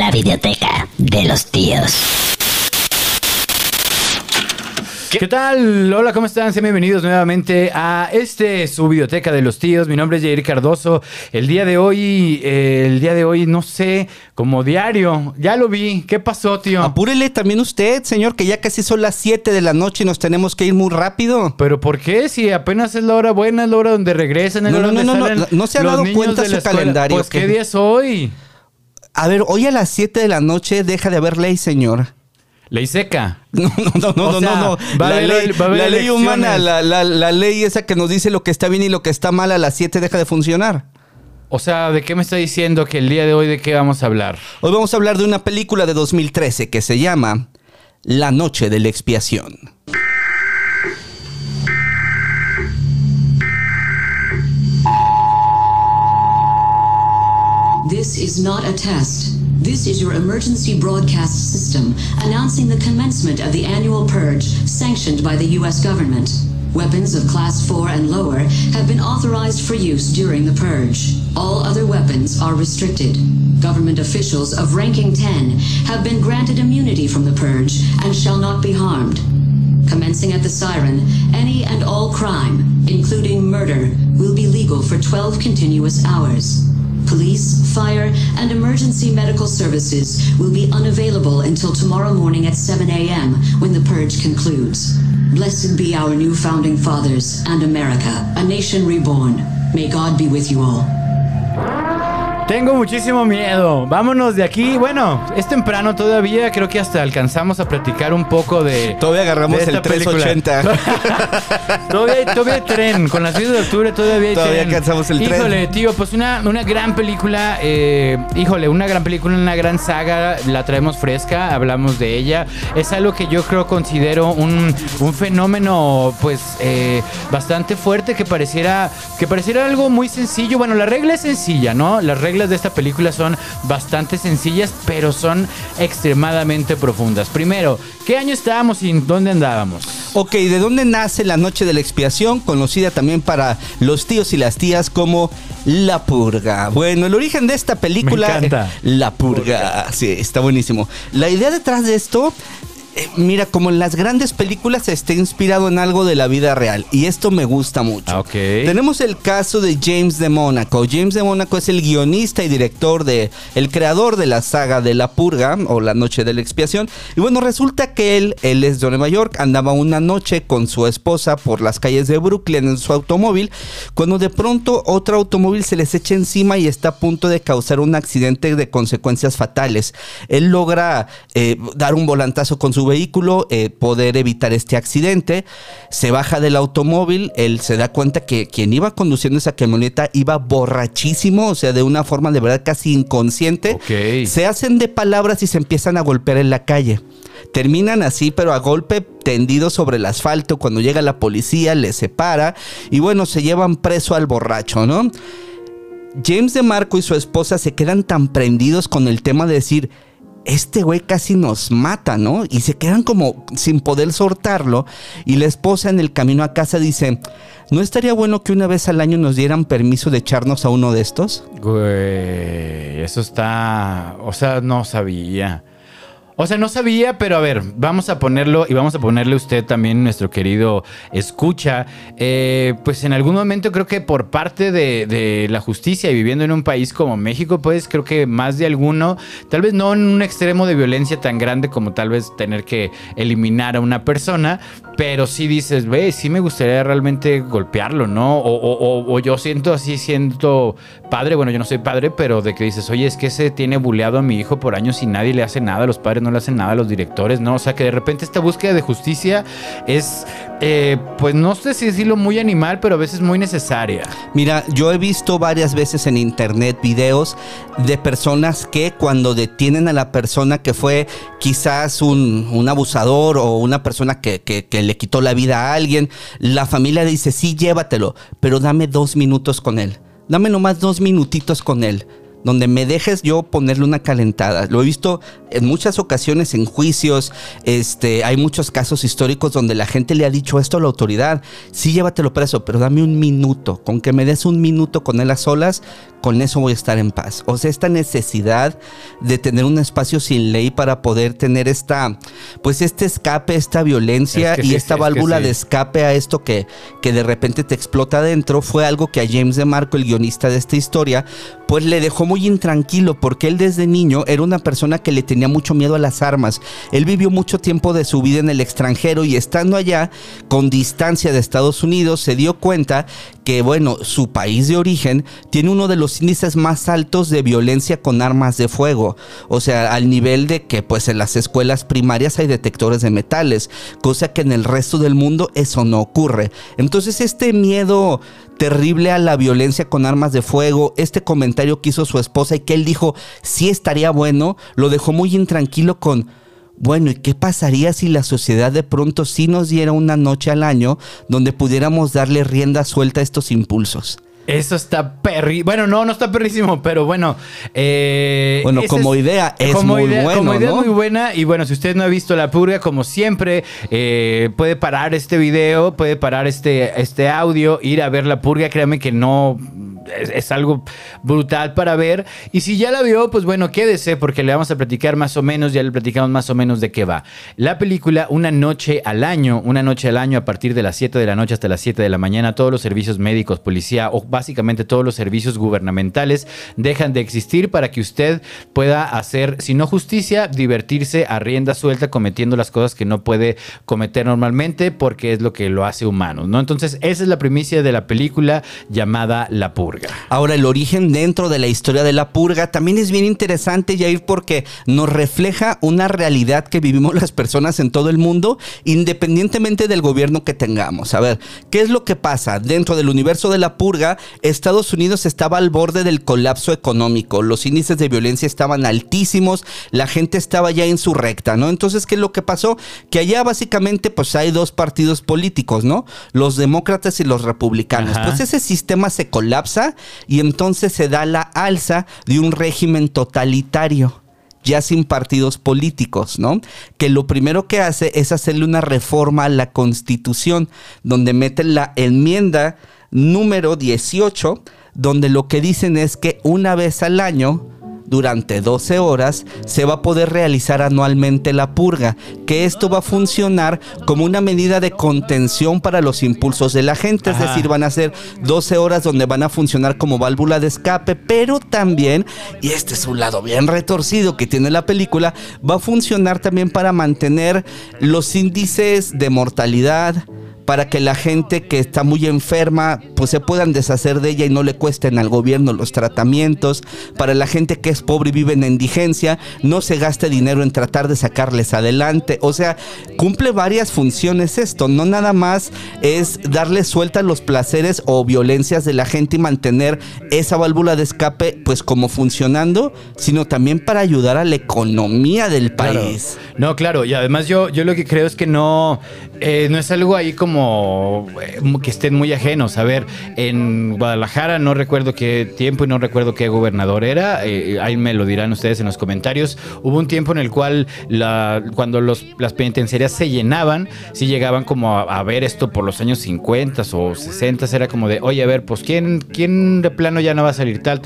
la videoteca de los tíos. ¿Qué tal? Hola, ¿cómo están? Sean bienvenidos nuevamente a su videoteca de los tíos. Mi nombre es Jair Cardoso. El día de hoy, no sé, como diario, ya lo vi. ¿Qué pasó, tío? Apúrele también usted, señor, que ya casi son las 7 de la noche y nos tenemos que ir muy rápido. ¿Pero por qué? Si apenas es la hora buena, es la hora donde regresan, es la hora donde salen no se ha los dado niños cuenta de la su escuela. calendario. Pues, ¿qué día es hoy? A ver, hoy a las 7 de la noche deja de haber ley, señor. Ley seca. No. La ley humana, la ley esa que nos dice lo que está bien y lo que está mal a las 7 deja de funcionar. O sea, ¿de qué me está diciendo que el día de hoy de qué vamos a hablar? Hoy vamos a hablar de una película de 2013 que se llama La Noche de la Expiación. This is not a test. This is your emergency broadcast system announcing the commencement of the annual purge sanctioned by the U.S. government. Weapons of Class 4 and lower have been authorized for use during the purge. All other weapons are restricted. Government officials of ranking 10 have been granted immunity from the purge and shall not be harmed. Commencing at the siren, any and all crime, including murder, will be legal for 12 continuous hours. Police, fire, and emergency medical services will be unavailable until tomorrow morning at 7 a.m. when the purge concludes. Blessed be our new founding fathers and America, a nation reborn. May God be with you all. Tengo muchísimo miedo. Vámonos de aquí. Bueno, es temprano todavía. Creo que hasta alcanzamos a platicar un poco de... Todavía agarramos el 380. Todavía hay tren. Con las 6 de octubre todavía hay todavía tren. alcanzamos el tren. Híjole, tío, pues una gran película. Una gran película, una gran saga. La traemos fresca. Hablamos de ella. Es algo que yo considero un fenómeno, pues, bastante fuerte. Que pareciera algo muy sencillo. Bueno, la regla es sencilla, ¿no? Las reglas de esta película son bastante sencillas, pero son extremadamente profundas. Primero, ¿qué año estábamos y dónde andábamos? Ok, ¿de dónde nace La Noche de la Expiación? Conocida también para los tíos y las tías como La Purga. Bueno, el origen de esta película... Me encanta. La Purga. Sí, está buenísimo. La idea detrás de esto... mira, como en las grandes películas está inspirado en algo de la vida real. Y esto me gusta mucho. Okay. Tenemos el caso de James de Mónaco. James de Mónaco es el guionista y director el creador de la saga de La Purga o La Noche de la Expiación. Y bueno, resulta que él es de Nueva York. Andaba una noche con su esposa por las calles de Brooklyn en su automóvil, cuando de pronto otro automóvil se les echa encima y está a punto de causar un accidente de consecuencias fatales. Él logra dar un volantazo con su vehículo, poder evitar este accidente. Se baja del automóvil. Él se da cuenta que quien iba conduciendo esa camioneta iba borrachísimo, o sea, de una forma de verdad casi inconsciente. Okay. Se hacen de palabras y se empiezan a golpear en la calle. Terminan así, pero a golpe, tendidos sobre el asfalto. Cuando llega la policía, les separa y bueno, se llevan preso al borracho, ¿no? James de Marco y su esposa se quedan tan prendidos con el tema de decir: este güey casi nos mata, ¿no? Y se quedan como sin poder soltarlo. Y la esposa en el camino a casa dice: ¿no estaría bueno que una vez al año nos dieran permiso de echarnos a uno de estos? Güey, eso está... O sea, no sabía. No sabía, pero a ver, vamos a ponerlo y vamos a ponerle usted también, nuestro querido escucha. Pues en algún momento creo que por parte de la justicia y viviendo en un país como México, pues creo que más de alguno, tal vez no en un extremo de violencia tan grande como tal vez tener que eliminar a una persona, pero sí dices, ve, sí me gustaría realmente golpearlo, ¿no? O yo siento padre, bueno, yo no soy padre, pero de que dices, oye, es que se tiene buleado a mi hijo por años y nadie le hace nada, los padres no le hacen nada a los directores, ¿no? O sea, que de repente esta búsqueda de justicia es, pues no sé si decirlo muy animal, pero a veces muy necesaria. Mira, yo he visto varias veces en internet videos de personas que cuando detienen a la persona que fue quizás un abusador o una persona que le quitó la vida a alguien, la familia dice, sí, llévatelo, pero dame 2 minutos con él. Dame nomás 2 minutitos con él, donde me dejes yo ponerle una calentada. Lo he visto en muchas ocasiones en juicios. Hay muchos casos históricos donde la gente le ha dicho esto a la autoridad: sí, llévatelo preso, pero dame 1 minuto. Con que me des 1 minuto con él a solas, con eso voy a estar en paz. O sea, esta necesidad de tener un espacio sin ley para poder tener pues este escape, esta violencia y esta válvula de escape a esto que de repente te explota adentro, fue algo que a James DeMarco, el guionista de esta historia, pues le dejó muy intranquilo, porque él desde niño era una persona que le tenía mucho miedo a las armas. Él vivió mucho tiempo de su vida en el extranjero y estando allá con distancia de Estados Unidos se dio cuenta que, bueno, su país de origen tiene uno de los índices más altos de violencia con armas de fuego. O sea, al nivel de que pues en las escuelas primarias hay detectores de metales, cosa que en el resto del mundo eso no ocurre. Entonces este miedo terrible a la violencia con armas de fuego, este comentario que hizo su esposa y que él dijo sí estaría bueno, lo dejó muy intranquilo con: bueno, ¿y qué pasaría si la sociedad de pronto sí nos diera una noche al año donde pudiéramos darle rienda suelta a estos impulsos? Eso está Bueno, no está perrísimo, pero bueno. Como idea es muy bueno, como idea ¿no? muy buena. Y bueno, si usted no ha visto La Purga, como siempre, puede parar este video, puede parar este audio, ir a ver La Purga. Créame que no... Es algo brutal para ver. Y si ya la vio, pues bueno, quédese, porque le vamos a platicar más o menos, ya le platicamos más o menos de qué va. La película, una noche al año a partir de las 7 de la noche hasta las 7 de la mañana, todos los servicios médicos, policía o básicamente todos los servicios gubernamentales dejan de existir para que usted pueda hacer, si no justicia, divertirse a rienda suelta cometiendo las cosas que no puede cometer normalmente, porque es lo que lo hace humano, ¿no? Entonces, esa es la primicia de la película llamada La Purga. Ahora, el origen dentro de la historia de La Purga también es bien interesante, Jair, porque nos refleja una realidad que vivimos las personas en todo el mundo, independientemente del gobierno que tengamos. A ver, ¿qué es lo que pasa? Dentro del universo de La Purga, Estados Unidos estaba al borde del colapso económico. Los índices de violencia estaban altísimos, la gente estaba ya insurrecta, ¿no? Entonces, ¿qué es lo que pasó? Que allá básicamente pues hay dos partidos políticos, ¿no? Los demócratas y los republicanos. Pues ese sistema se colapsa y entonces se da la alza de un régimen totalitario, ya sin partidos políticos, ¿no? Que lo primero que hace es hacerle una reforma a la Constitución, donde meten la enmienda número 18, donde lo que dicen es que una vez al año, durante 12 horas, se va a poder realizar anualmente la purga, que esto va a funcionar como una medida de contención para los impulsos de la gente. Es decir, van a ser 12 horas donde van a funcionar como válvula de escape, pero también, y este es un lado bien retorcido que tiene la película, va a funcionar también para mantener los índices de mortalidad, para que la gente que está muy enferma pues se puedan deshacer de ella y no le cuesten al gobierno los tratamientos. Para la gente que es pobre y vive en indigencia, no se gaste dinero en tratar de sacarles adelante. O sea, cumple varias funciones esto. No nada más es darle suelta a los placeres o violencias de la gente y mantener esa válvula de escape pues como funcionando, sino también para ayudar a la economía del país. No, claro. Y además yo lo que creo es que no es algo ahí como que estén muy ajenos. A ver, en Guadalajara no recuerdo qué tiempo y no recuerdo qué gobernador era, ahí me lo dirán ustedes en los comentarios. Hubo un tiempo en el cual cuando las penitenciarias se llenaban, sí llegaban como a ver esto por los años 50 o 60, era como de, oye, a ver, pues ¿quién de plano ya no va a salir tal,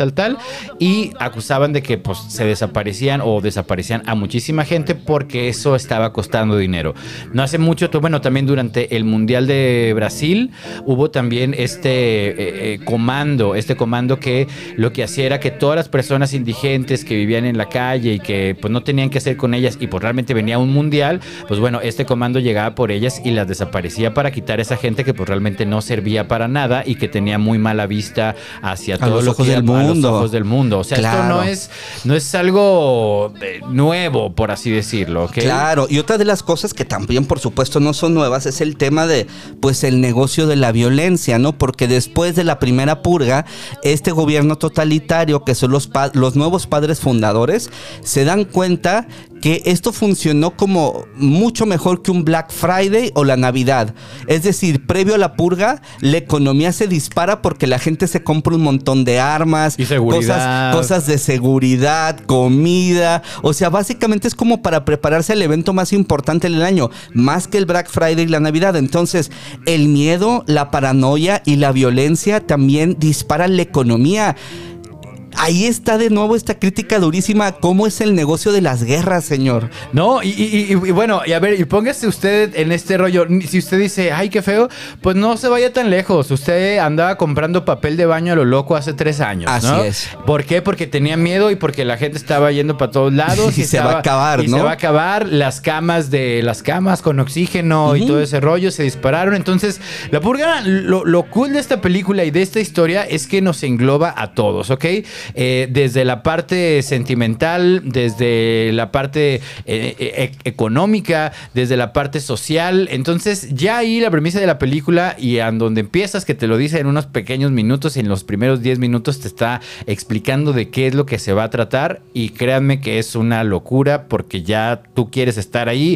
y acusaban de que pues se desaparecían a muchísima gente porque eso estaba costando dinero. No hace mucho, bueno, también durante el Mundial de Brasil hubo también este comando que lo que hacía era que todas las personas indigentes que vivían en la calle y que pues no tenían que hacer con ellas y pues realmente venía un mundial, pues bueno, este comando llegaba por ellas y las desaparecía para quitar a esa gente que pues realmente no servía para nada y que tenía muy mala vista hacia todo lo que era a los ojos del mundo. O sea, claro, esto no es algo nuevo, por así decirlo, ¿okay? Claro, y otra de las cosas que también por supuesto no son nuevas es el tema de pues el negocio de la violencia, ¿no? Porque después de la primera purga, este gobierno totalitario, que son los nuevos padres fundadores, se dan cuenta que esto funcionó como mucho mejor que un Black Friday o la Navidad. Es decir, previo a la purga, la economía se dispara porque la gente se compra un montón de armas, y seguridad, cosas de seguridad, comida. O sea, básicamente es como para prepararse al evento más importante del año, más que el Black Friday y la Navidad. Entonces, el miedo, la paranoia y la violencia también disparan la economía. ahí está de nuevo esta crítica durísima. ¿Cómo es el negocio de las guerras, señor? No, y bueno, y a ver, y póngase usted en este rollo. Si usted dice, ay, qué feo, pues no se vaya tan lejos. Usted andaba comprando papel de baño a lo loco hace 3 años, ¿no? Así es. ¿Por qué? Porque tenía miedo y porque la gente estaba yendo para todos lados. Y se va a acabar, ¿no? Se va a acabar. Las camas con oxígeno y todo ese rollo se dispararon. Entonces, La Purga, lo cool de esta película y de esta historia es que nos engloba a todos, ¿ok? Desde la parte sentimental, desde la parte económica, desde la parte social. Entonces, ya ahí la premisa de la película y en donde empiezas, que te lo dice en unos pequeños minutos, en los primeros 10 minutos te está explicando de qué es lo que se va a tratar, y créanme que es una locura porque ya tú quieres estar ahí,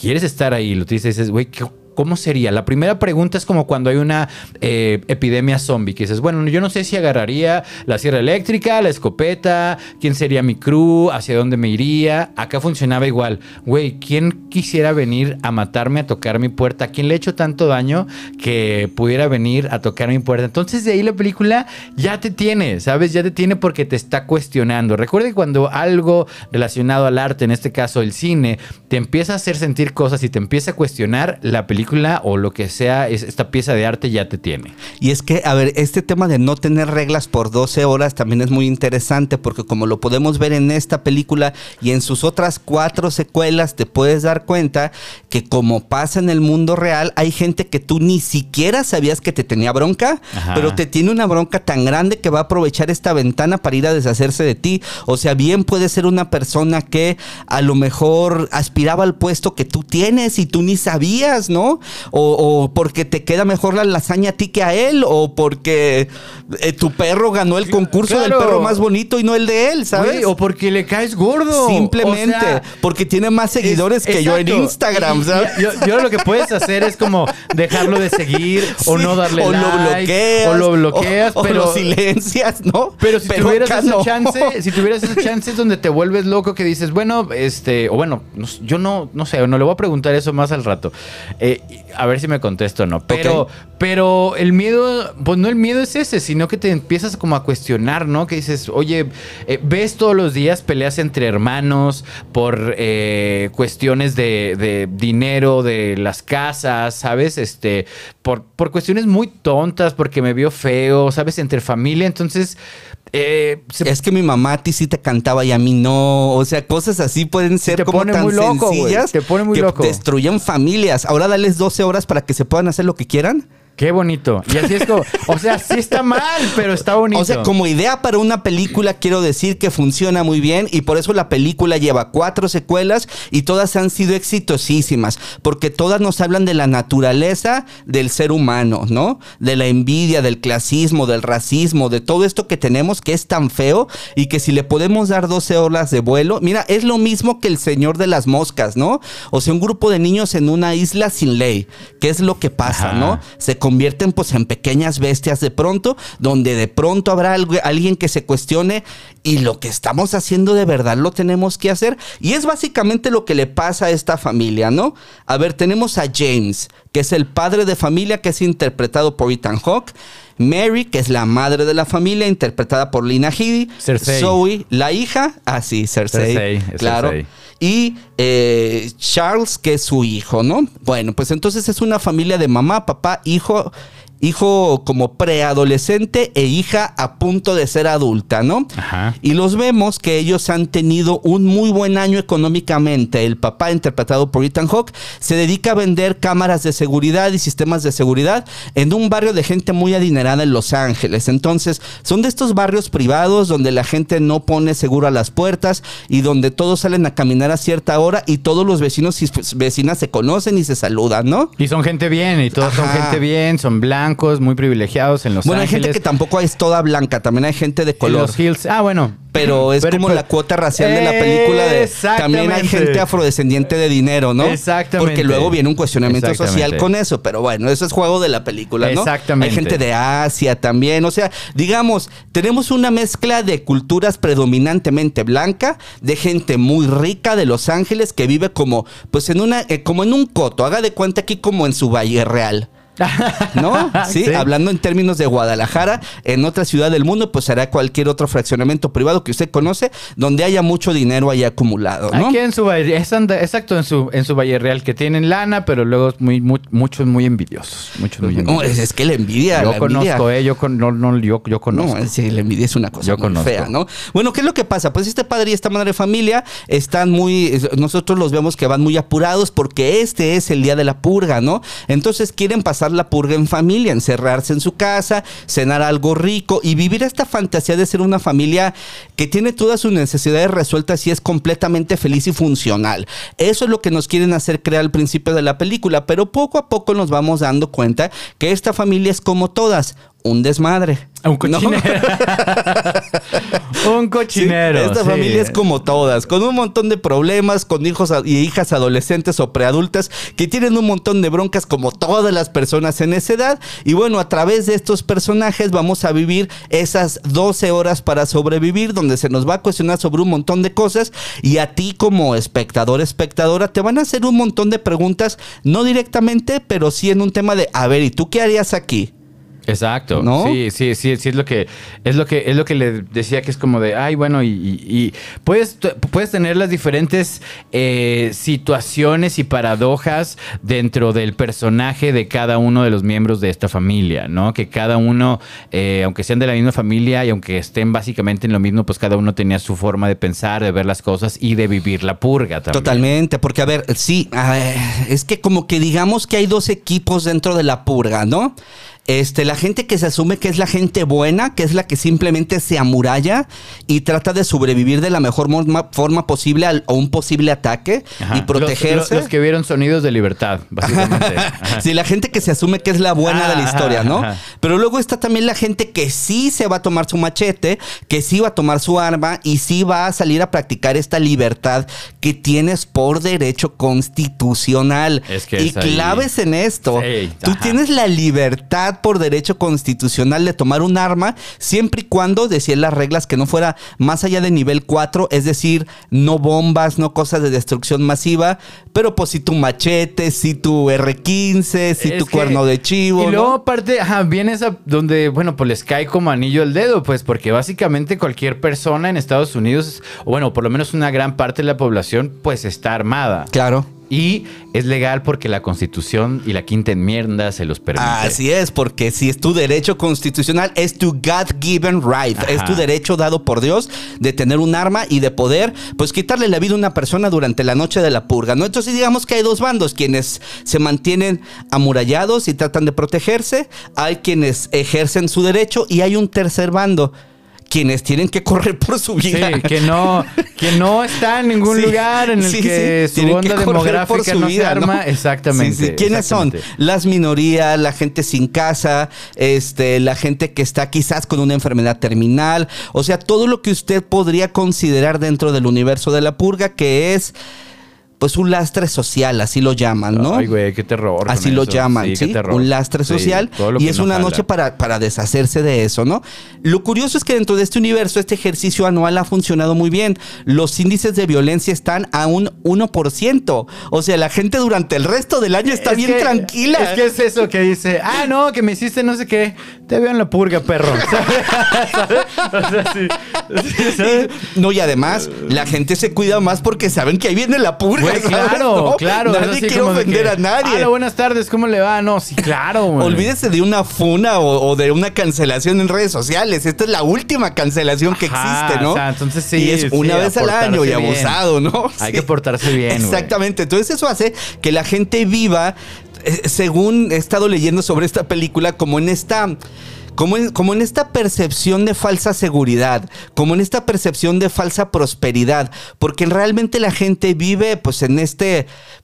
lo dices, güey, ¿cómo sería? La primera pregunta es como cuando hay una epidemia zombie, que dices, bueno, yo no sé si agarraría la sierra eléctrica, la escopeta, quién sería mi crew, hacia dónde me iría. Acá funcionaba igual. Güey, ¿quién quisiera venir a matarme, a tocar mi puerta? ¿A quién le he hecho tanto daño que pudiera venir a tocar mi puerta? Entonces de ahí la película ya te tiene, ¿sabes? Ya te tiene porque te está cuestionando. Recuerda que cuando algo relacionado al arte, en este caso el cine, te empieza a hacer sentir cosas y te empieza a cuestionar, la película o lo que sea, esta pieza de arte ya te tiene. Y es que, a ver, este tema de no tener reglas por 12 horas también es muy interesante, porque como lo podemos ver en esta película y en sus otras 4 secuelas, te puedes dar cuenta que, como pasa en el mundo real, hay gente que tú ni siquiera sabías que te tenía bronca, pero te tiene una bronca tan grande que va a aprovechar esta ventana para ir a deshacerse de ti. O sea, bien puede ser una persona que a lo mejor aspiraba al puesto que tú tienes y tú ni sabías, ¿no? O porque te queda mejor la lasaña a ti que a él, o porque tu perro ganó el concurso del perro más bonito y no el de él, ¿sabes? Oye, o porque le caes gordo. Simplemente, o sea, porque tiene más seguidores que yo en Instagram, ¿sabes? Yo lo que puedes hacer es como dejarlo de seguir, o no darle like, o lo bloqueas, o pero lo silencias, ¿no? Pero si tuvieras esa no. chance, es donde te vuelves loco, que dices, bueno, o bueno, yo no sé, no le voy a preguntar eso más al rato. A ver si me contesto o no. Pero el miedo, pues no el miedo es ese, sino que te empiezas como a cuestionar, ¿no? Que dices, oye, ves todos los días peleas entre hermanos por cuestiones de dinero, de las casas, ¿sabes? Por cuestiones muy tontas, porque me vio feo, ¿sabes? Entre familia, entonces... es que mi mamá a ti sí te cantaba y a mí no. O sea, cosas así pueden ser como tan loco, sencillas, te pone muy loco, destruyen familias. Ahora dales 12 horas para que se puedan hacer lo que quieran. Qué bonito. Y así es como, o sea, sí está mal, pero está bonito. O sea, como idea para una película, quiero decir que funciona muy bien, y por eso la película lleva 4 secuelas y todas han sido exitosísimas, porque todas nos hablan de la naturaleza del ser humano, ¿no? De la envidia, del clasismo, del racismo, de todo esto que tenemos, que es tan feo, y que si le podemos dar 12 horas de vuelo, mira, es lo mismo que El Señor de las Moscas, ¿no? O sea, un grupo de niños en una isla sin ley. ¿Qué es lo que pasa, no? Se convierten pues en pequeñas bestias de pronto, donde de pronto habrá alguien que se cuestione, y lo que estamos haciendo de verdad lo tenemos que hacer. Y es básicamente lo que le pasa a esta familia, ¿no? A ver, tenemos a James, que es el padre de familia, que es interpretado por Ethan Hawke. Mary, que es la madre de la familia, interpretada por Lena Headey. Cersei. Zoe, la hija. Ah, sí, Cersei. Claro. Cersei. Y Charles, que es su hijo, ¿no? Bueno, pues entonces es una familia de mamá, papá, hijo como preadolescente e hija a punto de ser adulta, ¿no? Ajá. Y los vemos que ellos han tenido un muy buen año económicamente. El papá, interpretado por Ethan Hawke, se dedica a vender cámaras de seguridad y sistemas de seguridad en un barrio de gente muy adinerada en Los Ángeles. Entonces, son de estos barrios privados donde la gente no pone seguro a las puertas y donde todos salen a caminar a cierta hora y todos los vecinos y vecinas se conocen y se saludan, ¿no? Y son gente bien, y todos son gente bien, son blancos, muy privilegiados en Los Ángeles. Bueno, hay gente que tampoco es toda blanca, también hay gente de color. En los Hills. Ah, bueno. Pero es como la cuota racial de la película de también hay gente afrodescendiente de dinero, ¿no? Exactamente. Porque luego viene un cuestionamiento social con eso, pero bueno, eso es juego de la película, ¿no? Exactamente. Hay gente de Asia también, o sea, digamos, tenemos una mezcla de culturas predominantemente blanca, de gente muy rica de Los Ángeles que vive como, pues en una, como en un coto, haga de cuenta aquí como en su Valle Real. ¿No? ¿Sí? Sí. Hablando en términos de Guadalajara, en otra ciudad del mundo, pues será cualquier otro fraccionamiento privado que usted conoce, donde haya mucho dinero ahí acumulado, ¿no? Aquí en su valle, exacto, en su Valle Real, que tienen lana, pero luego muchos muy envidiosos. Muchos muy No, envidiosos. es que la envidia. Yo la conozco, envidia. yo conozco. No, sí, la envidia es una cosa Yo muy conozco. fea, ¿no? Bueno, ¿qué es lo que pasa? Pues este padre y esta madre de familia están nosotros los vemos que van muy apurados porque este es el día de la purga, ¿no? Entonces quieren pasar la purga en familia, encerrarse en su casa, cenar algo rico y vivir esta fantasía de ser una familia que tiene todas sus necesidades resueltas y es completamente feliz y funcional. Eso es lo que nos quieren hacer creer al principio de la película, pero poco a poco nos vamos dando cuenta que esta familia es como todas, un desmadre. Un cochinero. Un cochinero. Sí, esta sí. familia es como todas, con un montón de problemas, con hijos y hijas adolescentes o preadultas que tienen un montón de broncas como todas las personas en esa edad. Y bueno, a través de estos personajes vamos a vivir esas 12 horas para sobrevivir, donde se nos va a cuestionar sobre un montón de cosas y a ti como espectador, espectadora, te van a hacer un montón de preguntas, no directamente, pero sí en un tema de, a ver, ¿y tú qué harías aquí? Exacto. ¿No? Sí, es lo que le decía, que es como de, ay, bueno, y puedes tener las diferentes situaciones y paradojas dentro del personaje de cada uno de los miembros de esta familia, ¿no? Que cada uno, aunque sean de la misma familia y aunque estén básicamente en lo mismo, pues cada uno tenía su forma de pensar, de ver las cosas y de vivir la purga también. Totalmente, porque a ver, sí, es que como que digamos que hay dos equipos dentro de la purga, ¿no? La gente que se asume que es la gente buena, que es la que simplemente se amuralla y trata de sobrevivir de la mejor forma posible a un posible ataque. Ajá. Y protegerse. Los que vieron Sonidos de Libertad, básicamente. Ajá. Sí, la gente que se asume que es la buena de la historia, ¿no? Ajá. Pero luego está también la gente que sí se va a tomar su machete, que sí va a tomar su arma y sí va a salir a practicar esta libertad que tienes por derecho constitucional. Es que y es ahí. claves en esto. Sí, Tú ajá. tienes la libertad por derecho constitucional de tomar un arma siempre y cuando decían las reglas que no fuera más allá de nivel 4, es decir, no bombas, no cosas de destrucción masiva, pero pues si tu machete, si tu R15, si Es tu que- cuerno de chivo, Y luego ¿no? aparte, viene esa donde, bueno, pues les cae como anillo al dedo, pues porque básicamente cualquier persona en Estados Unidos, o bueno, por lo menos una gran parte de la población, pues está armada. Claro. Y es legal porque la Constitución y la Quinta Enmienda se los permite. Así es, porque si es tu derecho constitucional, es tu God-given right, Ajá. es tu derecho dado por Dios de tener un arma y de poder, pues, quitarle la vida a una persona durante la noche de la purga, ¿no? Entonces, digamos que hay dos bandos, quienes se mantienen amurallados y tratan de protegerse, hay quienes ejercen su derecho y hay un tercer bando, quienes tienen que correr por su vida. Sí, que no está en ningún Sí, lugar en el sí, que sí. su Tienen que onda correr por demográfica su no vida, se arma. ¿no? Exactamente. Sí, sí. ¿Quiénes exactamente. son? Las minorías, la gente sin casa, la gente que está quizás con una enfermedad terminal. O sea, todo lo que usted podría considerar dentro del universo de la purga, que es pues un lastre social, así lo llaman, ¿no? Ay, güey, qué terror. con Así lo eso. llaman, qué ¿sí? terror. Un lastre Sí, social. todo lo Y que es no una jala. noche para deshacerse de eso, ¿no? Lo curioso es que dentro de este universo, este ejercicio anual ha funcionado muy bien. Los índices de violencia están a un 1%. O sea, la gente durante el resto del año está Es bien que- tranquila. Es que es eso que dice, no, que me hiciste no sé qué. Te veo en la purga, perro. ¿Sabes? O sea, sí, ¿sabes? No, y además, la gente se cuida más porque saben que ahí viene la purga. Güey, ¿sabes? claro, ¿No? claro. es Nadie así quiere como de ofender que, a nadie. Hola, buenas tardes, ¿cómo le va? No, sí, claro, güey. Olvídese de una funa o de una cancelación en redes sociales. Esta es la última cancelación que Ajá, existe, ¿no? o sea, entonces sí, y es una sí, vez al año y portarse bien. abusado, ¿no? Hay Sí. que portarse bien, güey. Exactamente. Entonces eso hace que la gente viva, según he estado leyendo sobre esta película, como en esta... Como en esta percepción de falsa seguridad, como en esta percepción de falsa prosperidad, porque realmente la gente vive pues en este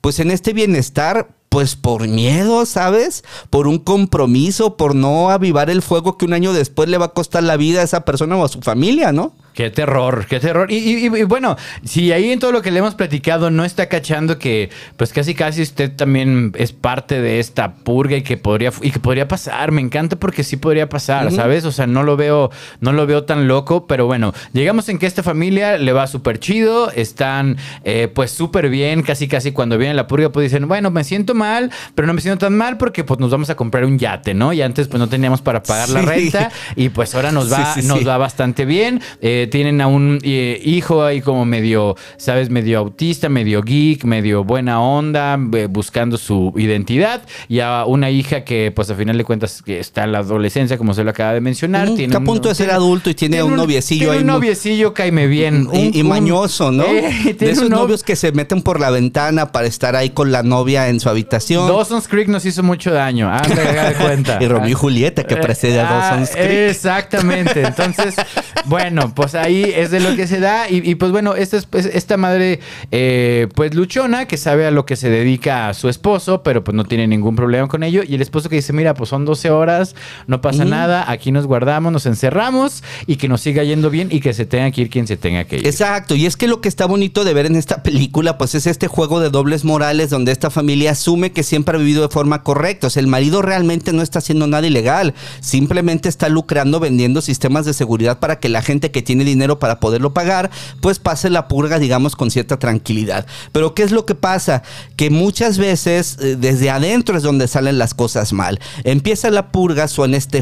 bienestar pues por miedo, ¿sabes? Por un compromiso, por no avivar el fuego que un año después le va a costar la vida a esa persona o a su familia, ¿no? Qué terror, qué terror. Y bueno, si ahí en todo lo que le hemos platicado no está cachando que pues casi usted también es parte de esta purga y que podría pasar. Me encanta porque sí podría pasar, ¿sabes? O sea, no lo veo tan loco, pero bueno, llegamos en que esta familia le va súper chido, están pues súper bien, casi cuando viene la purga pues dicen, bueno, me siento mal, pero no me siento tan mal porque pues nos vamos a comprar un yate, ¿no? Y antes pues no teníamos para pagar la renta y pues ahora nos va bastante bien. Tienen a un hijo ahí como medio, ¿sabes? Medio autista, medio geek, medio buena onda, buscando su identidad. Y a una hija que, pues, a final de cuentas, que está en la adolescencia, como se lo acaba de mencionar. Está a punto de ser adulto y tiene un noviecillo ahí. Un noviecillo, cáeme bien. Y mañoso, ¿no? De esos novios que se meten por la ventana para estar ahí con la novia en su habitación. Dawson's Creek nos hizo mucho daño. Me de cuenta. Y Romeo y Julieta, que precede a Dawson's Creek. Exactamente. Entonces, bueno, pues ahí es de lo que se da. Y pues bueno, esta madre, pues luchona, que sabe a lo que se dedica a su esposo, pero pues no tiene ningún problema con ello. Y el esposo que dice, mira, pues son 12 horas, no pasa nada, aquí nos guardamos, nos encerramos y que nos siga yendo bien y que se tenga que ir quien se tenga que ir. Exacto. Y es que lo que está bonito de ver en esta película, pues es este juego de dobles morales donde esta familia asume que siempre ha vivido de forma correcta. O sea, el marido realmente no está haciendo nada ilegal. Simplemente está lucrando vendiendo sistemas de seguridad para que la gente que tiene dinero para poderlo pagar, pues pase la purga, digamos, con cierta tranquilidad. Pero ¿qué es lo que pasa? Que muchas veces desde adentro es donde salen las cosas mal. Empieza la purga, suena esta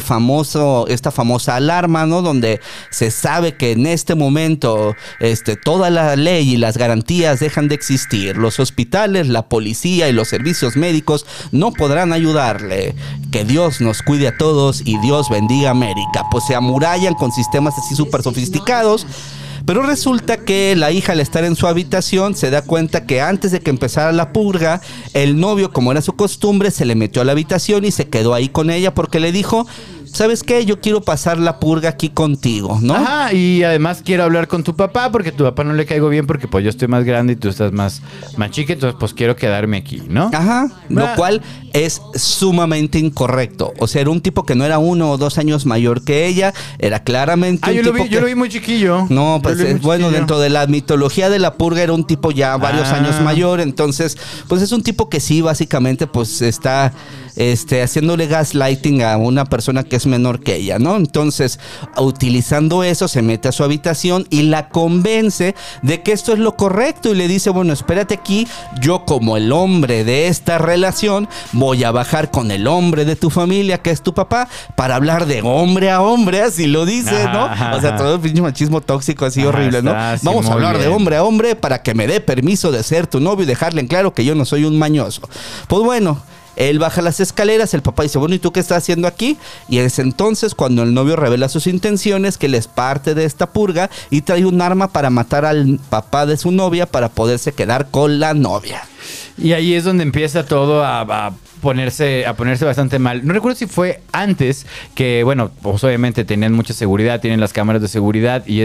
famosa alarma, ¿no? Donde se sabe que en este momento toda la ley y las garantías dejan de existir. Los hospitales, la policía y los servicios médicos no podrán ayudarle. Que Dios nos cuide a todos y Dios bendiga a América. Pues se amurallan con sistemas así súper sofisticados. Pero resulta que la hija, al estar en su habitación, se da cuenta que antes de que empezara la purga, el novio, como era su costumbre, se le metió a la habitación y se quedó ahí con ella porque le dijo, ¿sabes qué? Yo quiero pasar la purga aquí contigo, ¿no? Ajá, y además quiero hablar con tu papá porque a tu papá no le caigo bien porque pues yo estoy más grande y tú estás más chica, entonces pues quiero quedarme aquí, ¿no? Ajá, lo cual es sumamente incorrecto. O sea, era un tipo que no era 1 o 2 años mayor que ella, era claramente yo lo vi muy chiquillo. No, pues bueno, dentro de la mitología de la purga era un tipo ya varios años mayor, entonces pues es un tipo que sí, básicamente pues está haciéndole gaslighting a una persona que es menor que ella, ¿no? Entonces, utilizando eso, se mete a su habitación y la convence de que esto es lo correcto y le dice, bueno, espérate aquí, yo como el hombre de esta relación voy a bajar con el hombre de tu familia, que es tu papá, para hablar de hombre a hombre, así lo dice, ¿no? O sea, todo el pinche machismo tóxico así horrible, ¿no? Vamos a hablar de hombre a hombre para que me dé permiso de ser tu novio y dejarle en claro que yo no soy un mañoso. Pues bueno, él baja las escaleras, el papá dice, bueno, ¿y tú qué estás haciendo aquí? Y es entonces cuando el novio revela sus intenciones, que él es parte de esta purga y trae un arma para matar al papá de su novia para poderse quedar con la novia. Y ahí es donde empieza todo a ponerse bastante mal. No recuerdo si fue antes que, bueno, pues obviamente tenían mucha seguridad, tienen las cámaras de seguridad y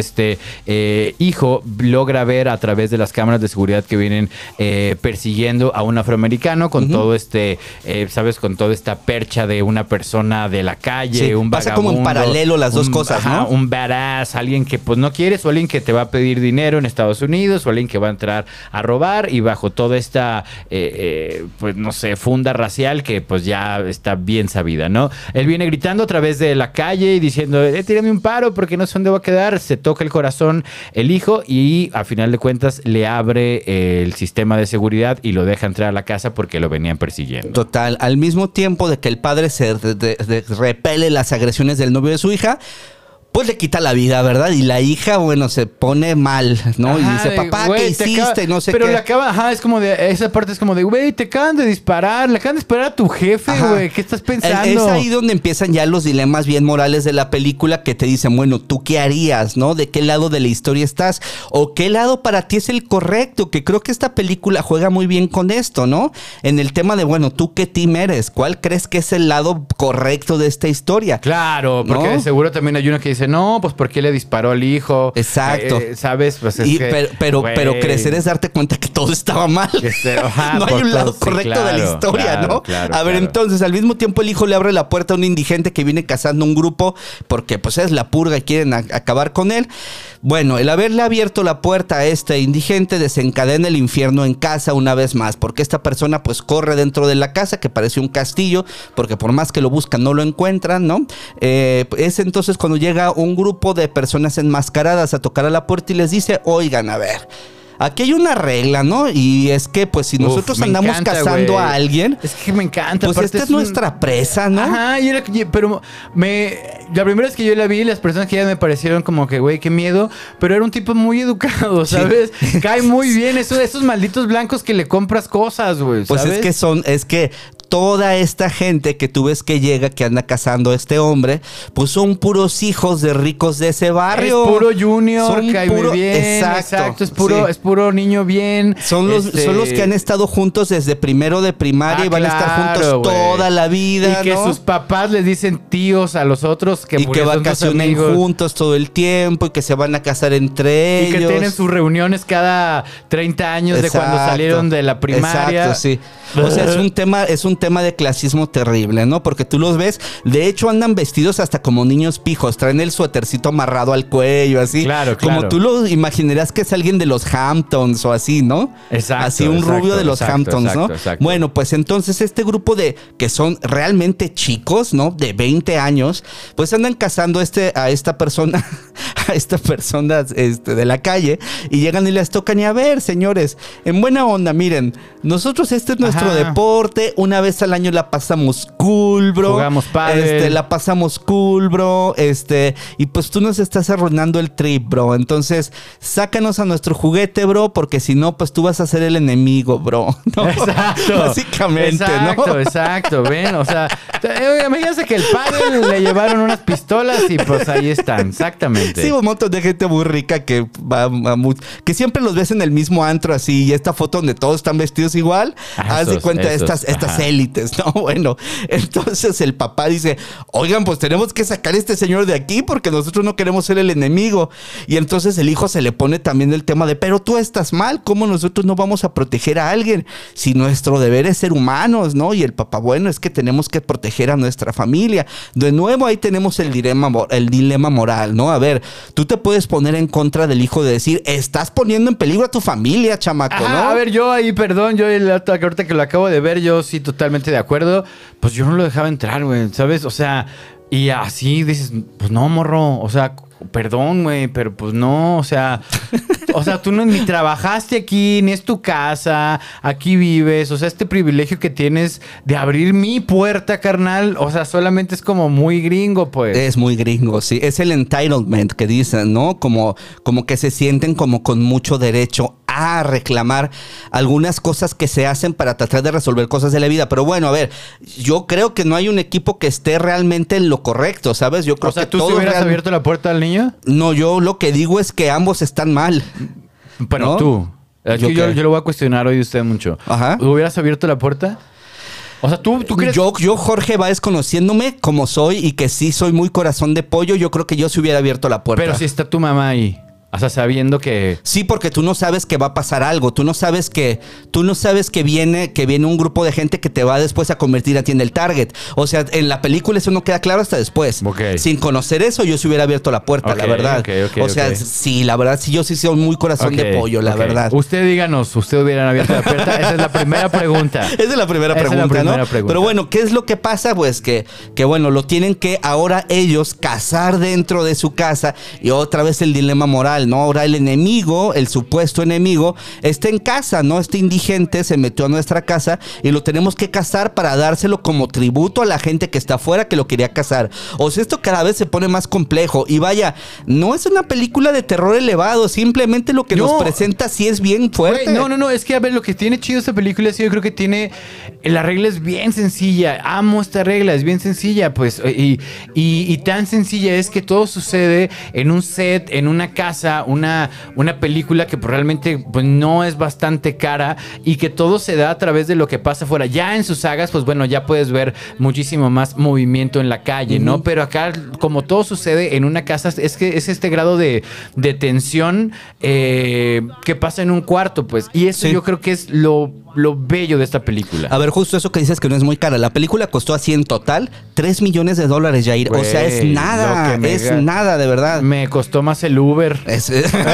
hijo logra ver a través de las cámaras de seguridad que vienen persiguiendo a un afroamericano con todo ¿sabes? Con toda esta percha de una persona de la calle, un vagabundo. Pasa como en paralelo las dos cosas, ¿no? Un badass, alguien que pues no quieres o alguien que te va a pedir dinero en Estados Unidos o alguien que va a entrar a robar y bajo toda esta, pues no sé, funda racial que pues ya está bien sabida, ¿no? Él viene gritando a través de la calle y diciendo, tírame un paro porque no sé dónde va a quedar. Se toca el corazón el hijo y a final de cuentas le abre el sistema de seguridad y lo deja entrar a la casa porque lo venían persiguiendo. Total, al mismo tiempo de que el padre se repele las agresiones del novio de su hija, pues le quita la vida, ¿verdad? Y la hija, bueno, se pone mal, ¿no? Ajá, y dice, papá, ¿qué hiciste? No sé qué. Pero le acaba, es como de, esa parte es como de, güey, te acaban de disparar, le acaban de disparar a tu jefe, güey, ¿qué estás pensando? Es ahí donde empiezan ya los dilemas bien morales de la película que te dicen, bueno, ¿tú qué harías, no? ¿De qué lado de la historia estás? ¿O qué lado para ti es el correcto? Que creo que esta película juega muy bien con esto, ¿no? En el tema de, bueno, ¿tú qué team eres? ¿Cuál crees que es el lado correcto de esta historia? Claro, porque ¿no? de seguro también hay uno que dice, dice, no, pues ¿por qué le disparó al hijo? Exacto. ¿Sabes? Pues es pero crecer es darte cuenta que todo estaba mal. No hay un lado correcto de la historia, ¿no? A ver, entonces, al mismo tiempo el hijo le abre la puerta a un indigente que viene cazando un grupo porque pues es la purga y quieren acabar con él. Bueno, el haberle abierto la puerta a este indigente desencadena el infierno en casa una vez más, porque esta persona pues corre dentro de la casa que parece un castillo, porque por más que lo buscan no lo encuentran, ¿no? Es entonces cuando llega un grupo de personas enmascaradas a tocar a la puerta y les dice, oigan, a ver, aquí hay una regla, ¿no? Y es que, pues, si nosotros andamos cazando a alguien... Es que me encanta. Pues esta es nuestra presa, ¿no? Ajá, pero la primera vez que yo la vi, las personas que ya me parecieron como que, güey, qué miedo. Pero era un tipo muy educado, ¿sabes? Sí. Cae muy bien. Esos malditos blancos que le compras cosas, güey, ¿sabes? Pues es que toda esta gente que tú ves que llega, que anda cazando a este hombre, pues son puros hijos de ricos de ese barrio. Es puro junior, cae muy bien. Exacto. Es puro niño bien. Son los que han estado juntos desde primero de primaria y van a estar juntos toda la vida, y que sus papás les dicen tíos a los otros que vacacionen juntos todo el tiempo y que se van a casar entre ellos. Y que tienen sus reuniones cada 30 años de cuando salieron de la primaria. Exacto, sí. O sea, es un tema de clasismo terrible, ¿no? Porque tú los ves, de hecho andan vestidos hasta como niños pijos, traen el suétercito amarrado al cuello, así. Claro. Como tú lo imaginarás que es alguien de los Hamptons o así, ¿no? Exacto. Así un rubio de los Hamptons, ¿no? Exacto. Bueno, pues entonces este grupo que son realmente chicos, ¿no? De 20 años, pues andan cazando a esta persona de la calle y llegan y les tocan y a ver, señores, en buena onda, miren, nosotros este es nuestro deporte, una vez al año la pasamos cool, bro. Jugamos padre. La pasamos cool, bro. Y pues tú nos estás arruinando el trip, bro. Entonces, sácanos a nuestro juguete, bro, porque si no, pues tú vas a ser el enemigo, bro. ¿No? Exacto. Básicamente, ¿no? Exacto. Ven, o sea, imagínate que el padre le llevaron unas pistolas y pues ahí están, exactamente. Sí, un montón de gente muy rica que que siempre los ves en el mismo antro así, y esta foto donde todos están vestidos igual, haz de cuenta estas élites, ¿no? Bueno, entonces el papá dice, oigan, pues tenemos que sacar a este señor de aquí porque nosotros no queremos ser el enemigo. Y entonces el hijo se le pone también el tema de, pero tú estás mal, ¿cómo nosotros no vamos a proteger a alguien? Si nuestro deber es ser humanos, ¿no? Y el papá, bueno, es que tenemos que proteger a nuestra familia. De nuevo ahí tenemos el dilema moral, ¿no? A ver, tú te puedes poner en contra del hijo de decir, estás poniendo en peligro a tu familia, chamaco, ¿no? A ver, yo ahí, perdón, ahorita que lo acabo de ver, yo sí totalmente de acuerdo. Pues yo no lo dejaba entrar, güey, ¿sabes? O sea, y así dices, pues no, morro, o sea, perdón, güey, pero pues no, o sea, tú ni trabajaste aquí, ni es tu casa, aquí vives, o sea, este privilegio que tienes de abrir mi puerta, carnal, o sea, solamente es como muy gringo, pues. Es muy gringo, sí, es el entitlement que dicen, ¿no? Como que se sienten como con mucho derecho a reclamar algunas cosas que se hacen para tratar de resolver cosas de la vida. Pero bueno, a ver, yo creo que no hay un equipo que esté realmente en lo correcto, ¿sabes? Yo creo o sea, que ¿tú si hubieras abierto la puerta al niño? No, yo lo que digo es que ambos están mal. Pero ¿no? tú, yo lo voy a cuestionar hoy de usted mucho. Ajá. ¿Hubieras abierto la puerta? O sea, ¿tú crees? Yo, Jorge Báez, conociéndome como soy y que sí soy muy corazón de pollo, yo creo que yo sí hubiera abierto la puerta. Pero si está tu mamá ahí. O sea, sabiendo que... Sí, porque tú no sabes que va a pasar algo. Tú no sabes que viene un grupo de gente que te va después a convertir a ti en el target. O sea, en la película eso no queda claro hasta después. Okay. Sin conocer eso, yo sí hubiera abierto la puerta, la verdad. O sea, sí, la verdad, sí, yo sí soy muy corazón de pollo, la verdad. Usted díganos, ¿usted hubiera abierto la puerta? Esa es la primera pregunta. Esa es la primera pregunta, ¿no? Pero bueno, ¿qué es lo que pasa? Pues que bueno, lo tienen que ahora ellos cazar dentro de su casa y otra vez el dilema moral, ¿no? Ahora el enemigo, el supuesto enemigo, está en casa, ¿no? Este indigente se metió a nuestra casa y lo tenemos que cazar para dárselo como tributo a la gente que está afuera que lo quería cazar. O sea, esto cada vez se pone más complejo. Y vaya, no es una película de terror elevado, simplemente lo que nos presenta sí es bien fuerte. No, es que a ver, lo que tiene chido esta película es que yo creo que tiene... La regla es bien sencilla. Amo esta regla, es bien sencilla, pues. Y tan sencilla es que todo sucede en un set, en una casa casa, una película que pues, realmente pues, no es bastante cara y que todo se da a través de lo que pasa afuera. Ya en sus sagas, pues bueno, ya puedes ver muchísimo más movimiento en la calle, ¿no? Pero acá, como todo sucede en una casa, es que es este grado de tensión que pasa en un cuarto, pues. Y eso yo creo que es lo bello de esta película. A ver, justo eso que dices que no es muy cara. La película costó así en total $3 millones, Jair. Güey, o sea, es nada, nada, de verdad. Me costó más el Uber. Es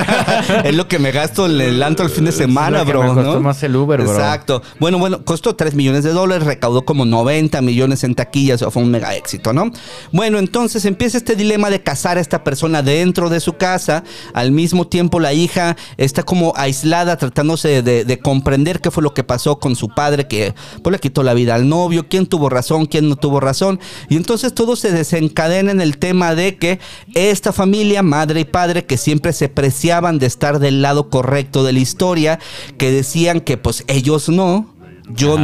lo que me gasto en el antro el fin de semana, es lo que bro. me costó más el Uber, bro. Exacto. Bueno, costó $3 millones, recaudó como 90 millones en taquillas, o sea, fue un mega éxito, ¿no? Bueno, entonces empieza este dilema de casar a esta persona dentro de su casa. Al mismo tiempo, la hija está como aislada, tratándose de comprender qué fue lo que pasó con su padre, que pues, le quitó la vida al novio, quién tuvo razón, quién no tuvo razón. Y entonces todo se desencadena en el tema de que esta familia, madre y padre, que siempre se preciaban de estar del lado correcto de la historia, que decían que pues ellos no, yo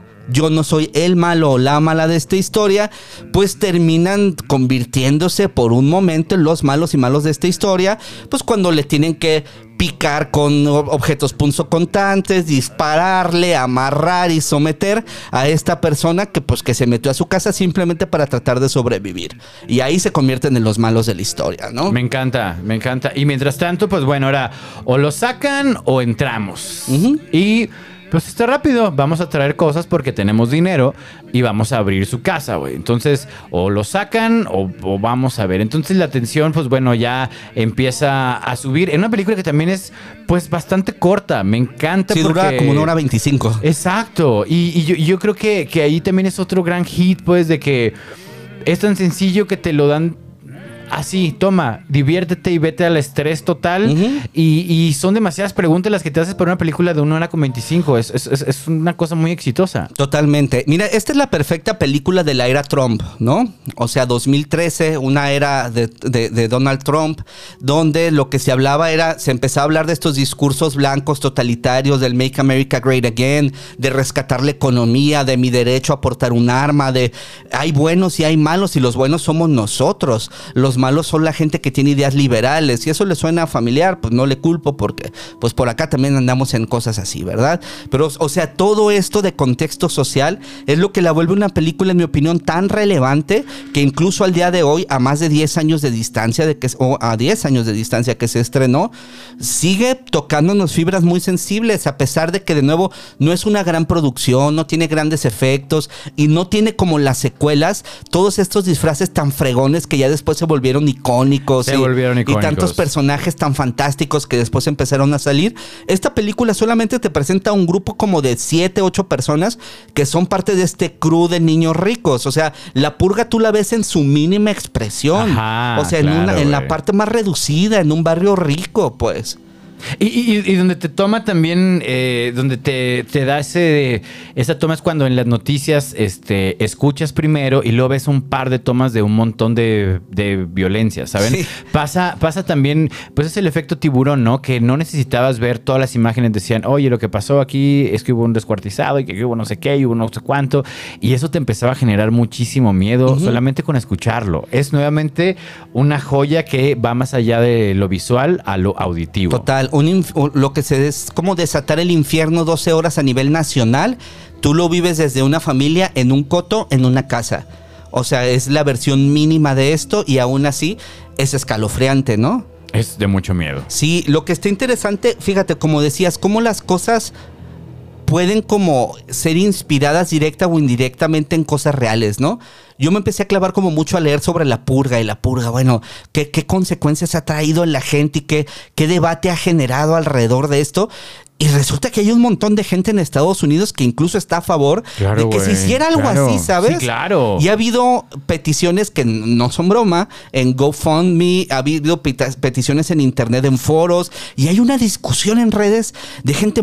no soy el malo o la mala de esta historia, pues terminan convirtiéndose por un momento en los malos y malos de esta historia, pues cuando le tienen que picar con objetos punzocortantes, dispararle, amarrar y someter a esta persona que pues que se metió a su casa simplemente para tratar de sobrevivir. Y ahí se convierten en los malos de la historia, ¿no? Me encanta, me encanta. Y mientras tanto, pues bueno, ahora o lo sacan o entramos. Y pues está rápido, vamos a traer cosas porque tenemos dinero y vamos a abrir su casa, güey. Entonces, o lo sacan o vamos a ver. Entonces la tensión, pues bueno, ya empieza a subir. En una película que también es, pues, bastante corta. Me encanta sí, porque... dura como 1:25. Exacto. Y yo creo que ahí también es otro gran hit, pues, de que es tan sencillo que te lo dan... Así, toma, diviértete y vete al estrés total. Y son demasiadas preguntas las que te haces para una película de 1:25. Es una cosa muy exitosa. Totalmente. Mira, esta es la perfecta película de la era Trump, ¿no? O sea, 2013, una era de Donald Trump, donde lo que se hablaba se empezaba a hablar de estos discursos blancos totalitarios, del Make America Great Again, de rescatar la economía, de mi derecho a portar un arma, de hay buenos y hay malos y los buenos somos nosotros. Los malos son la gente que tiene ideas liberales. Si eso le suena familiar, pues no le culpo porque pues por acá también andamos en cosas así, ¿verdad? Pero, o sea, todo esto de contexto social es lo que la vuelve una película, en mi opinión, tan relevante que incluso al día de hoy, a más de 10 años de distancia a 10 años de distancia que se estrenó, sigue tocándonos fibras muy sensibles, a pesar de que, de nuevo, no es una gran producción, no tiene grandes efectos y no tiene como las secuelas, todos estos disfraces tan fregones que ya después se volvieron icónicos. Y tantos personajes tan fantásticos que después empezaron a salir. Esta película solamente te presenta un grupo como de 7, 8 personas que son parte de este crew de niños ricos. O sea, la purga tú la ves en su mínima expresión. Ajá, o sea, claro, en la parte más reducida, en un barrio rico, pues. Y donde te toma también, donde te da esa toma es cuando en las noticias escuchas primero y luego ves un par de tomas de un montón de violencia, ¿saben? Sí. Pasa también, pues es el efecto tiburón, ¿no? Que no necesitabas ver todas las imágenes, decían, oye, lo que pasó aquí es que hubo un descuartizado y que hubo no sé qué y hubo no sé cuánto, y eso te empezaba a generar muchísimo miedo solamente con escucharlo. Es nuevamente una joya que va más allá de lo visual a lo auditivo. Total. Lo que es como desatar el infierno 12 horas a nivel nacional. Tú lo vives desde una familia en un coto, en una casa. O sea, es la versión mínima de esto y aún así es escalofriante, ¿no? Es de mucho miedo. Sí, lo que está interesante, fíjate, como decías, cómo las cosas pueden como ser inspiradas directa o indirectamente en cosas reales, ¿no? Yo me empecé a clavar como mucho a leer sobre la purga y la purga, bueno, qué consecuencias ha traído en la gente y qué debate ha generado alrededor de esto. Y resulta que hay un montón de gente en Estados Unidos que incluso está a favor de que se hiciera algo así, ¿sabes? Sí, claro. Y ha habido peticiones que no son broma. En GoFundMe ha habido peticiones en internet, en foros. Y hay una discusión en redes de gente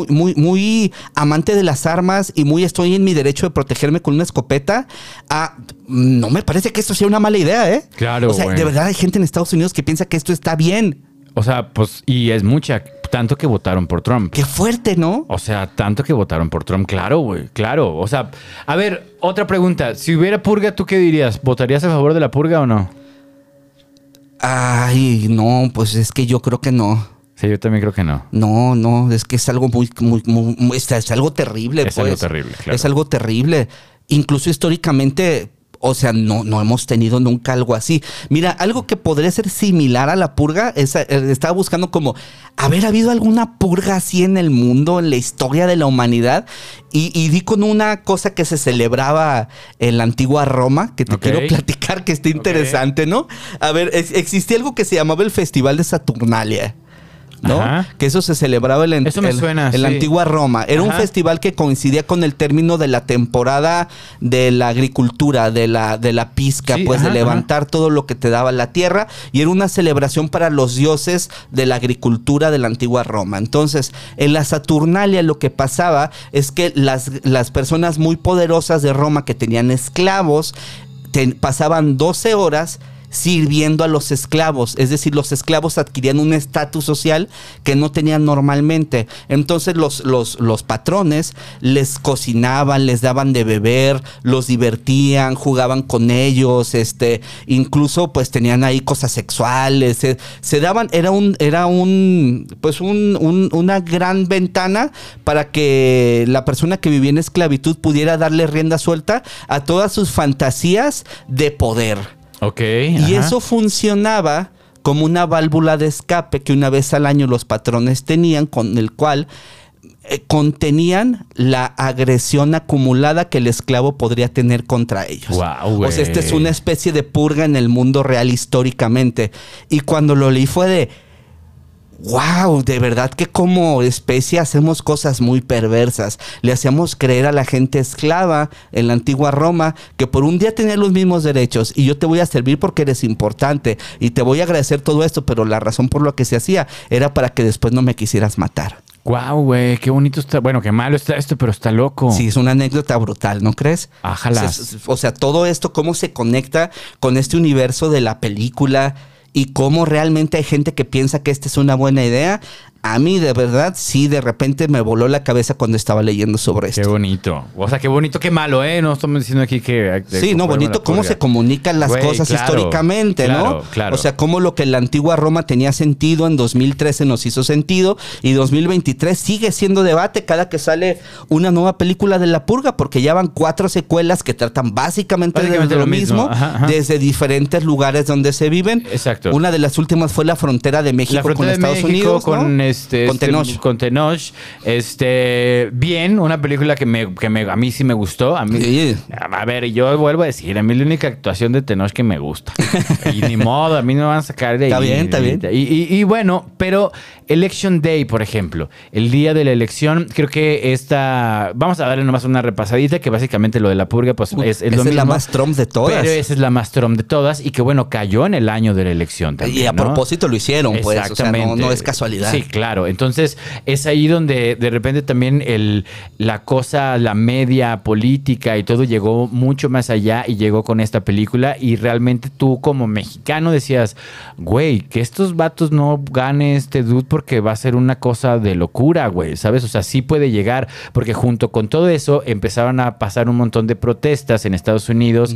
muy amante de las armas y muy estoy en mi derecho de protegerme con una escopeta. No me parece que esto sea una mala idea, ¿eh? Claro, o sea, de verdad hay gente en Estados Unidos que piensa que esto está bien. O sea, pues, y es mucha, tanto que votaron por Trump. Qué fuerte, ¿no? O sea, tanto que votaron por Trump, claro, güey, claro. O sea, a ver, otra pregunta. Si hubiera purga, ¿tú qué dirías? ¿Votarías a favor de la purga o no? Ay, no, pues es que yo creo que no. Sí, yo también creo que no. No, es que es algo es algo terrible. Es algo terrible, claro. Es algo terrible. Incluso históricamente, o sea, no hemos tenido nunca algo así. Mira, algo que podría ser similar a la purga, estaba buscando como haber habido alguna purga así en el mundo, en la historia de la humanidad, y di con una cosa que se celebraba en la antigua Roma, que te quiero platicar, que está interesante, ¿no? A ver, existía algo que se llamaba el Festival de Saturnalia, ¿no? Ajá. Que eso se celebraba eso me suena, en la antigua Roma. Era un festival que coincidía con el término de la temporada de la agricultura, de la pizca, pues de levantar todo lo que te daba la tierra, y era una celebración para los dioses de la agricultura de la antigua Roma. Entonces, en la Saturnalia lo que pasaba es que las personas muy poderosas de Roma que tenían esclavos pasaban 12 horas sirviendo a los esclavos, es decir, los esclavos adquirían un estatus social que no tenían normalmente. Entonces los patrones les cocinaban, les daban de beber, los divertían, jugaban con ellos, incluso pues tenían ahí cosas sexuales, se daban, era una gran ventana para que la persona que vivía en esclavitud pudiera darle rienda suelta a todas sus fantasías de poder. Y eso funcionaba como una válvula de escape que una vez al año los patrones tenían, con el cual contenían la agresión acumulada que el esclavo podría tener contra ellos. Wow, o sea, esta es una especie de purga en el mundo real históricamente. Y cuando lo leí fue de... wow, de verdad que como especie hacemos cosas muy perversas. Le hacíamos creer a la gente esclava en la antigua Roma que por un día tenía los mismos derechos y yo te voy a servir porque eres importante y te voy a agradecer todo esto, pero la razón por la que se hacía era para que después no me quisieras matar. Wow, güey, qué bonito está. Bueno, qué malo está esto, pero está loco. Sí, es una anécdota brutal, ¿no crees? Ojalá. O sea, todo esto, cómo se conecta con este universo de la película y cómo realmente hay gente que piensa que esta es una buena idea. A mí, de verdad, sí, de repente me voló la cabeza cuando estaba leyendo sobre esto. Qué bonito. O sea, qué bonito, qué malo, ¿eh? No estamos diciendo aquí que... Sí, no, bonito cómo se comunican las cosas históricamente, ¿no? Claro. O sea, cómo lo que en la antigua Roma tenía sentido, en 2013 nos hizo sentido, y 2023 sigue siendo debate cada que sale una nueva película de La Purga, porque ya van 4 secuelas que tratan básicamente de lo mismo. Desde diferentes lugares donde se viven. Exacto. Una de las últimas fue la frontera de México con Estados Unidos, con Tenoch. Con Tenoch. Bien, una película que a mí sí me gustó. A mí, sí. A ver, yo vuelvo a decir, a mí la única actuación de Tenoch que me gusta. Y ni modo, a mí no me van a sacar de ahí. Está bien. Y bueno, pero Election Day, por ejemplo, el día de la elección, creo que vamos a darle nomás una repasadita, que básicamente lo de La Purga, pues es lo mismo. Es la más Trump de todas. Pero esa es la más Trump de todas y que bueno, cayó en el año de la elección también, y a propósito lo hicieron, pues. Exactamente. O sea, no es casualidad. Sí, claro. Entonces, es ahí donde de repente también la media política y todo llegó mucho más allá y llegó con esta película y realmente tú como mexicano decías, güey, que estos vatos no gane este dude porque va a ser una cosa de locura, güey, ¿sabes? O sea, sí puede llegar, porque junto con todo eso empezaron a pasar un montón de protestas en Estados Unidos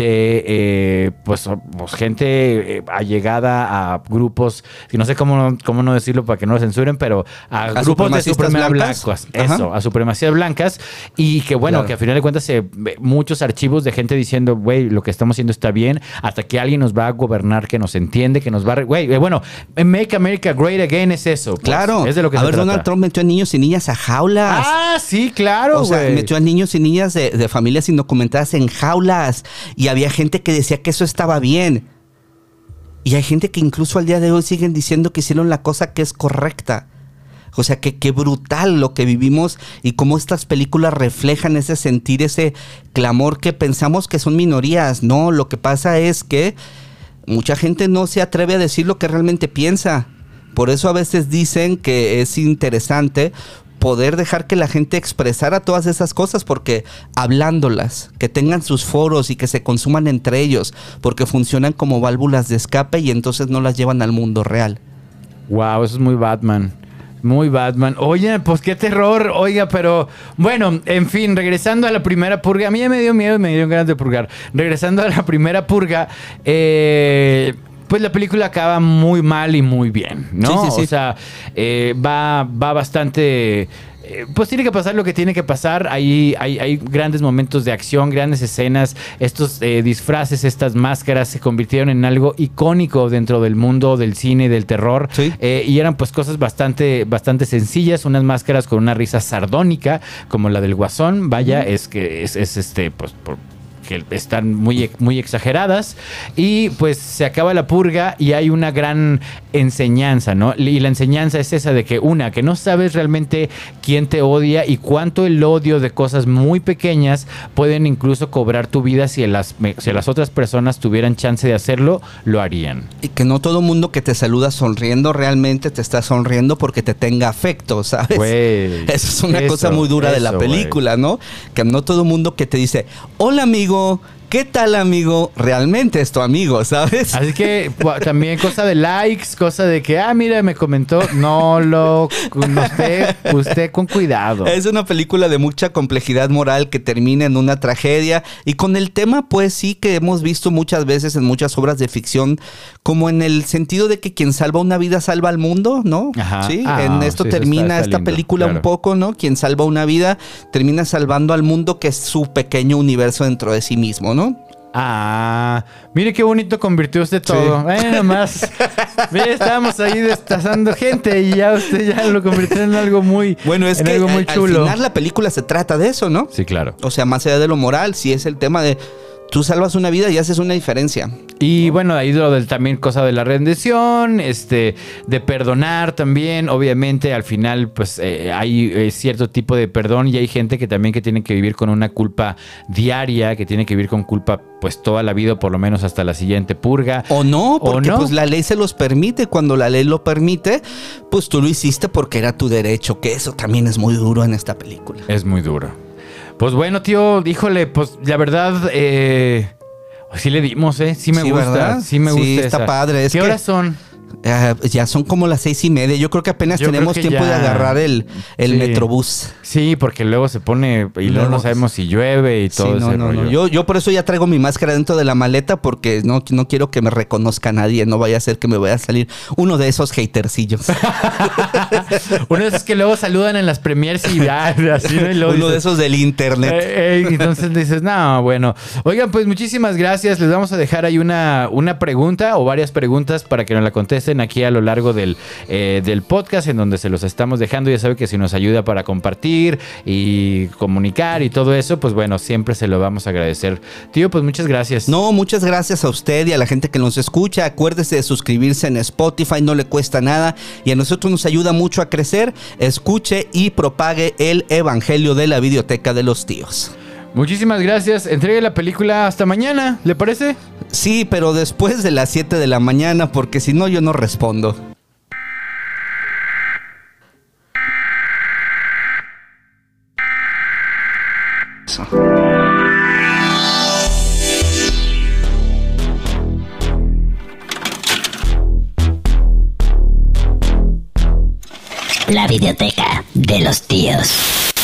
de pues gente allegada a grupos, que no sé cómo no decirlo para que no lo censuren, pero a grupos de supremacías blancas. Eso, a supremacías blancas. Y que bueno, que a final de cuentas muchos archivos de gente diciendo, güey, lo que estamos haciendo está bien, hasta que alguien nos va a gobernar, que nos entiende, que nos va a... Güey, bueno, Make America Great Again es eso. Pues, claro. Es de lo que a se ver, trata. Donald Trump metió a niños y niñas a jaulas. Ah, sí, claro, güey. O sea, metió a niños y niñas de familias indocumentadas en jaulas. Y había gente que decía que eso estaba bien. Y hay gente que incluso al día de hoy siguen diciendo que hicieron la cosa que es correcta. O sea, qué brutal lo que vivimos y cómo estas películas reflejan ese sentir, ese clamor que pensamos que son minorías. No, lo que pasa es que mucha gente no se atreve a decir lo que realmente piensa. Por eso a veces dicen que es interesante poder dejar que la gente expresara todas esas cosas, porque hablándolas, que tengan sus foros y que se consuman entre ellos, porque funcionan como válvulas de escape y entonces no las llevan al mundo real. Wow, eso es muy Batman. Muy Batman. Oye, pues qué terror. Oiga, pero bueno, en fin, regresando a la primera purga. A mí ya me dio miedo y me dieron ganas de purgar. Regresando a la primera purga, pues la película acaba muy mal y muy bien, ¿no? Sí. O sea, va bastante... Pues tiene que pasar lo que tiene que pasar. Hay grandes momentos de acción, grandes escenas. Estos disfraces, estas máscaras se convirtieron en algo icónico dentro del mundo del cine y del terror. Sí. Y eran pues cosas bastante sencillas. Unas máscaras con una risa sardónica, como la del Guasón. Vaya, es que es pues que están muy exageradas, y pues se acaba la purga y hay una gran enseñanza, ¿no? Y la enseñanza es esa de que que no sabes realmente quién te odia y cuánto el odio de cosas muy pequeñas pueden incluso cobrar tu vida. Si las otras personas tuvieran chance de hacerlo, lo harían. Y que no todo mundo que te saluda sonriendo realmente te está sonriendo porque te tenga afecto, ¿sabes? Güey, Eso es una cosa muy dura de la película, ¿no? Que no todo mundo que te dice, hola amigo, ¿qué tal, amigo? Realmente es tu amigo, ¿sabes? Así que también cosa de likes, cosa de que, mira, me comentó. Usted con cuidado. Es una película de mucha complejidad moral que termina en una tragedia, y con el tema, pues sí, que hemos visto muchas veces en muchas obras de ficción, como en el sentido de que quien salva una vida salva al mundo, ¿no? Ajá. Sí, en esto sí, termina está esta lindo, película, claro. un poco, ¿no? Quien salva una vida termina salvando al mundo, que es su pequeño universo dentro de sí mismo, ¿no? Mire qué bonito convirtió usted todo. Sí. Nomás. Mire, estábamos ahí destazando gente y ya usted ya lo convirtió en algo muy, Bueno, es que algo muy al chulo. final la película se trata de eso, ¿no? Sí, claro. O sea, más allá de lo moral, sí es el tema de tú salvas una vida y haces una diferencia. Y bueno, ahí lo del también cosa de la rendición, de perdonar también. Obviamente, al final, pues hay cierto tipo de perdón, y hay gente que también que tiene que vivir con una culpa diaria, que tiene que vivir con culpa pues toda la vida, por lo menos hasta la siguiente purga. O no, porque ¿O no? pues la ley se los permite. Cuando la ley lo permite, pues tú lo hiciste porque era tu derecho, que eso también es muy duro en esta película. Es muy duro. Pues bueno, tío, híjole, pues la verdad, sí le dimos, sí me Sí, gusta. ¿verdad? Sí me Sí, gusta está esa. padre, es ¿Qué que- horas son? Ya son como las 6:30. Yo creo que apenas Yo tenemos creo que tiempo de ya. agarrar el Sí. Metrobús. Sí, porque luego se pone y luego Luego- no sabemos si llueve y todo Sí, ese rollo. Yo por eso ya traigo mi máscara dentro de la maleta, porque no quiero que me reconozca nadie. No vaya a ser que me vaya a salir uno de esos hatercillos. Uno de esos que luego saludan en las premiers y así, ¿no? Y luego Uno de dices, esos del internet. entonces dices, no, bueno. Oigan, pues muchísimas gracias. Les vamos a dejar ahí una pregunta o varias preguntas para que nos la contesten aquí a lo largo del podcast, en donde se los estamos dejando. Ya saben que si nos ayuda para compartir y comunicar y todo eso, pues bueno, siempre se lo vamos a agradecer. Tío, pues muchas gracias. No, muchas gracias a usted y a la gente que nos escucha. Acuérdese de suscribirse en Spotify, no le cuesta nada y a nosotros nos ayuda mucho a crecer. Escuche y propague el evangelio de la Videoteca de los Tíos. Muchísimas gracias. Entregue la película hasta mañana, ¿le parece? Sí, pero después de las 7 de la mañana, porque si no yo no respondo. La Videoteca de los Tíos.